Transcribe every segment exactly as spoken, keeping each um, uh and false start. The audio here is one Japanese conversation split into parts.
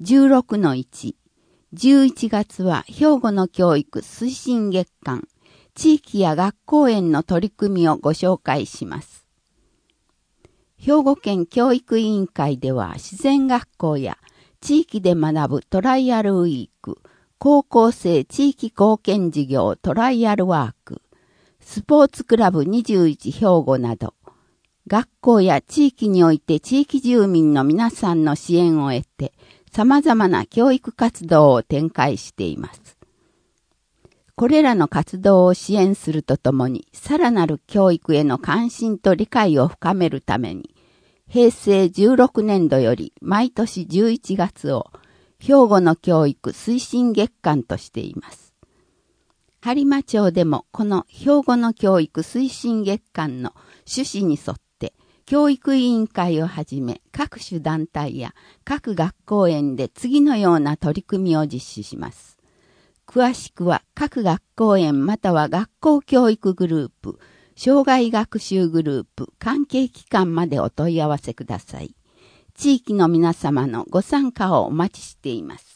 じゅうろくのいち、じゅういちがつは兵庫の教育推進月間、地域や学校園の取り組みをご紹介します。兵庫県教育委員会では自然学校や地域で学ぶトライアルウィーク、高校生地域貢献事業トライアルワーク、スポーツクラブにじゅういち兵庫など、学校や地域において地域住民の皆さんの支援を得て、様々な教育活動を展開しています。これらの活動を支援するとともに、さらなる教育への関心と理解を深めるために、へいせいじゅうろくねんどより毎年じゅういちがつを兵庫の教育推進月間としています。播磨町でもこの兵庫の教育推進月間の趣旨に沿って、教育委員会をはじめ各種団体や各学校園で次のような取り組みを実施します。詳しくは各学校園または学校教育グループ、障害学習グループ、関係機関までお問い合わせください。地域の皆様のご参加をお待ちしています。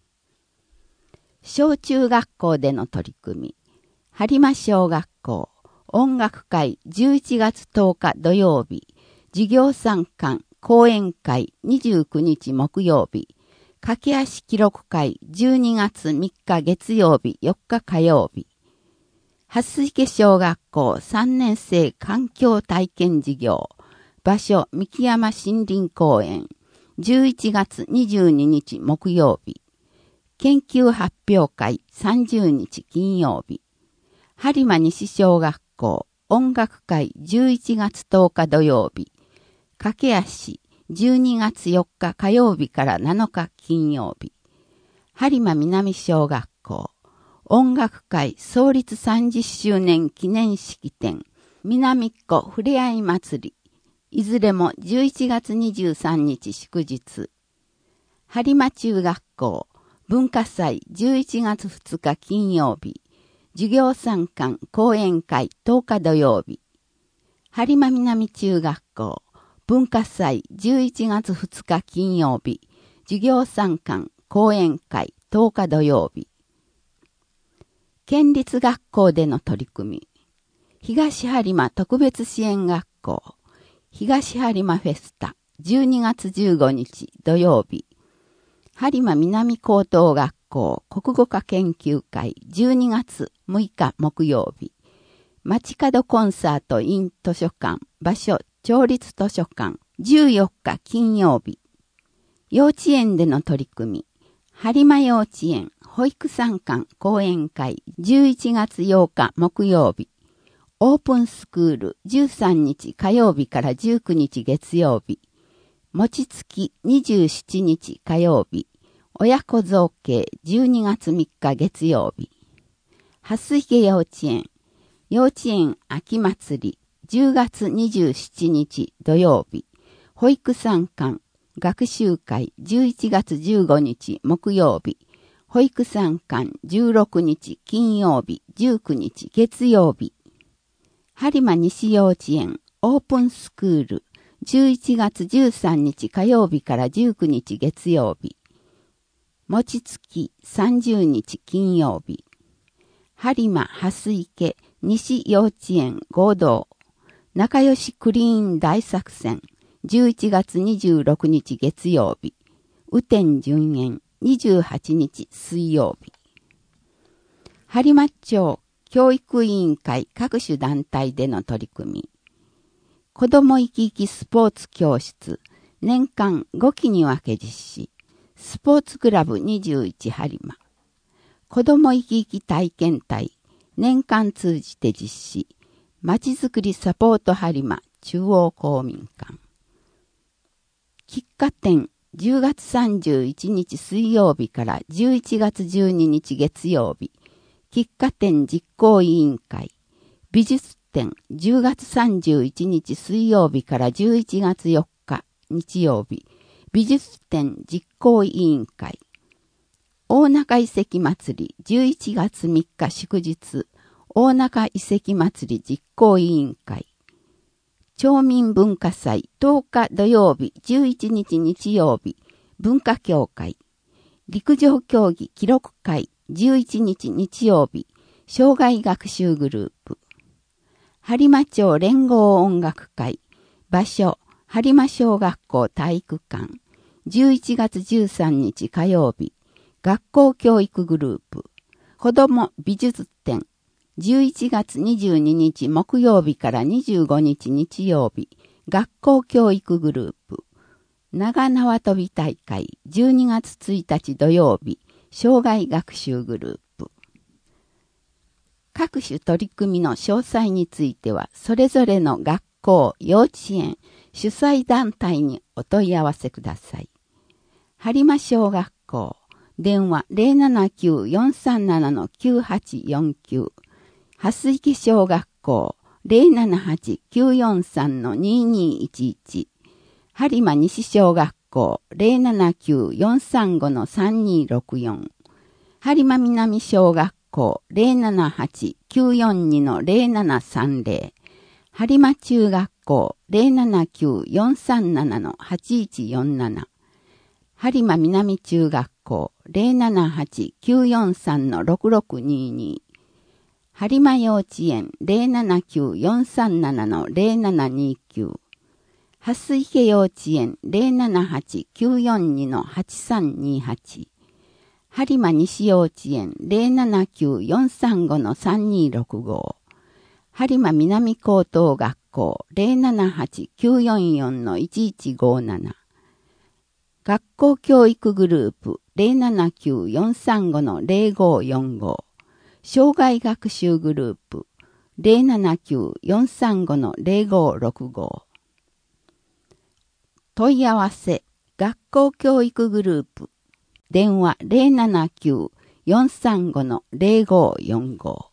小中学校での取り組み。播磨小学校、音楽会じゅういちがつとおか土曜日、授業参観、講演会にじゅうくにち木曜日、駆け足記録会じゅうにがつみっか月曜日よっか火曜日、蓮池小学校さんねんせい環境体験事業、場所三木山森林公園、じゅういちがつにじゅうににち木曜日、研究発表会さんじゅうにち金曜日、播磨西小学校音楽会じゅういちがつとおか土曜日、駆け足じゅうにがつよっか火曜日からなのか金曜日、播磨南小学校音楽会創立さんじゅっしゅうねん記念式典南っ子ふれあい祭り、いずれもじゅういちがつにじゅうさんにち祝日、播磨中学校文化祭じゅういちがつふつか金曜日、授業参観講演会とおか土曜日、播磨南中学校文化祭じゅういちがつふつか金曜日、授業参観講演会とおか土曜日、県立学校での取り組み、東播磨特別支援学校東播磨フェスタじゅうにがつじゅうごにち土曜日、播磨南高等学校国語科研究会じゅうにがつむいか木曜日、街角コンサート in 図書館場所町立図書館じゅうよっか金曜日、幼稚園での取り組み、播磨幼稚園保育参観講演会じゅういちがつようか木曜日、オープンスクールじゅうさんにち火曜日からじゅうくにち月曜日、餅つきにじゅうしちにち火曜日、親子造形じゅうにがつみっか月曜日、蓮池幼稚園幼稚園秋祭りじゅうがつにじゅうしちにち土曜日、保育参観学習会じゅういちがつじゅうごにち木曜日、保育参観じゅうろくにち金曜日じゅうくにち月曜日、播磨西幼稚園オープンスクールじゅういちがつじゅうさんにち火曜日からじゅうくにち月曜日、餅つきさんじゅうにち金曜日、播磨蓮池西幼稚園合同仲良しクリーン大作戦じゅういちがつにじゅうろくにち月曜日、雨天順延にじゅうはちにち水曜日、播磨町教育委員会各種団体での取り組み、子ども生き生きスポーツ教室年間ごきに分け実施、スポーツクラブにじゅういち播磨、子ども生き生き体験隊年間通じて実施、まちづくりサポート播磨中央公民館、喫茶店じゅうがつさんじゅういちにち水曜日からじゅういちがつじゅうににち月曜日、喫茶店実行委員会、美術展じゅうがつさんじゅういちにち水曜日からじゅういちがつよっか日曜日、美術展実行委員会、大中遺跡祭りじゅういちがつみっか祝日、大中遺跡祭り実行委員会、町民文化祭とおか土曜日じゅういちにち日曜日、 文化協会、陸上競技記録会じゅういちにち日曜日、障害学習グループ、播磨町連合音楽会、場所、播磨小学校体育館、じゅういちがつじゅうさんにち火曜日、学校教育グループ、子ども美術展、じゅういちがつにじゅうににち木曜日からにじゅうごにち日曜日、学校教育グループ、長縄跳び大会じゅうにがつついたち土曜日、障害学習グループ。各種取り組みの詳細については、それぞれの学校、幼稚園、主催団体にお問い合わせください。播磨小学校、電話 ゼロななきゅう よんさんなな きゅうはちよんきゅう、蓮池小学校、ゼロななはち きゅうよんさん ににいちいち、播磨西小学校 ゼロななきゅう よんさんご さんにろくよん、播磨南小学校 ゼロななはち きゅうよんに ゼロななさんゼロ、播磨中学校 ゼロななきゅう よんさんなな はちいちよんなな、播磨南中学校 ゼロななはち きゅうよんさん ろくろくにに、播磨幼稚園 ゼロななきゅう よんさんなな ゼロななにきゅう、蓮池幼稚園 ゼロななはち きゅうよんに はちさんにはち、播磨西幼稚園 ゼロななきゅう よんさんご さんにろくご、播磨南高等学校 ゼロななはち きゅうよんよん いちいちごなな、学校教育グループ ゼロななきゅう よんさんご ゼロごよんご、障害学習グループ ゼロななきゅう よんさんご ゼロごろくご、問い合わせ、学校教育グループ、電話 ゼロななきゅう よんさんご ゼロごよんご。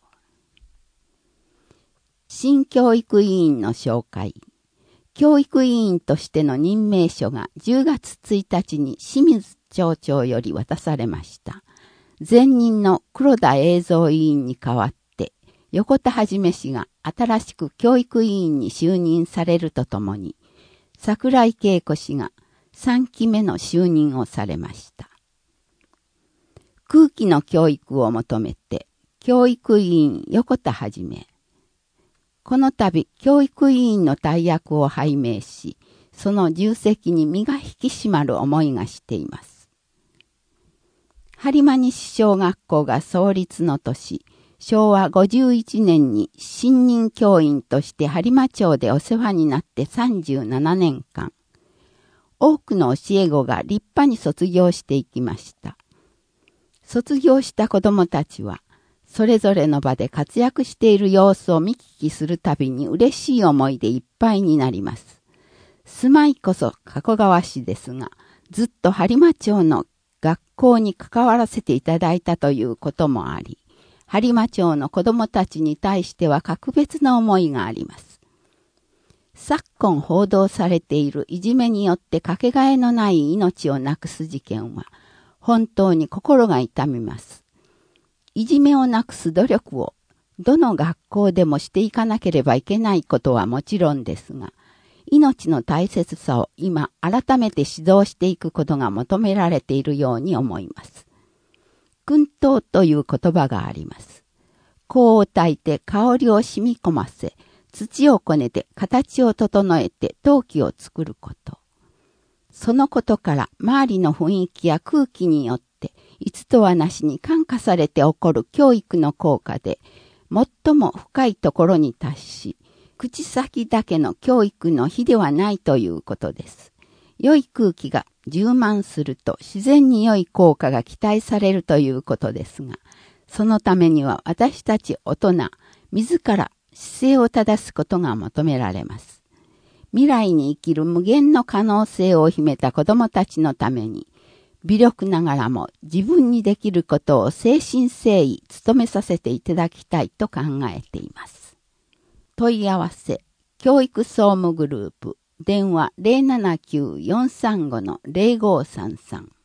新教育委員の紹介。教育委員としての任命書がじゅうがつついたちに清水町長より渡されました。前任の黒田映像委員に代わって、横田はじめ氏が新しく教育委員に就任されるとともに、桜井恵子氏がさんきめの就任をされました。空気の教育を求めて、教育委員横田はじめ。この度、教育委員の大役を拝命し、その重責に身が引き締まる思いがしています。播磨西小学校が創立の年、しょうわごじゅういちねんに新任教員として播磨町でお世話になってさんじゅうななねんかん、多くの教え子が立派に卒業していきました。卒業した子どもたちは、それぞれの場で活躍している様子を見聞きするたびに嬉しい思いでいっぱいになります。住まいこそ加古川市ですが、ずっと播磨町の学校に関わらせていただいたということもあり、播磨町の子どもたちに対しては格別な思いがあります。昨今報道されているいじめによってかけがえのない命をなくす事件は、本当に心が痛みます。いじめをなくす努力をどの学校でもしていかなければいけないことはもちろんですが、命の大切さを今改めて指導していくことが求められているように思います。薫陶という言葉があります。香を焚いて香りを染み込ませ、土をこねて形を整えて陶器を作ること。そのことから周りの雰囲気や空気によっていつとはなしに感化されて起こる教育の効果で最も深いところに達し、口先だけの教育の比ではないということです。良い空気が充満すると自然に良い効果が期待されるということですが、そのためには私たち大人、自ら姿勢を正すことが求められます。未来に生きる無限の可能性を秘めた子供たちのために、微力ながらも自分にできることを誠心誠意努めさせていただきたいと考えています。問い合わせ、教育総務グループ、電話 ゼロななきゅう よんさんご ゼロごさんさん。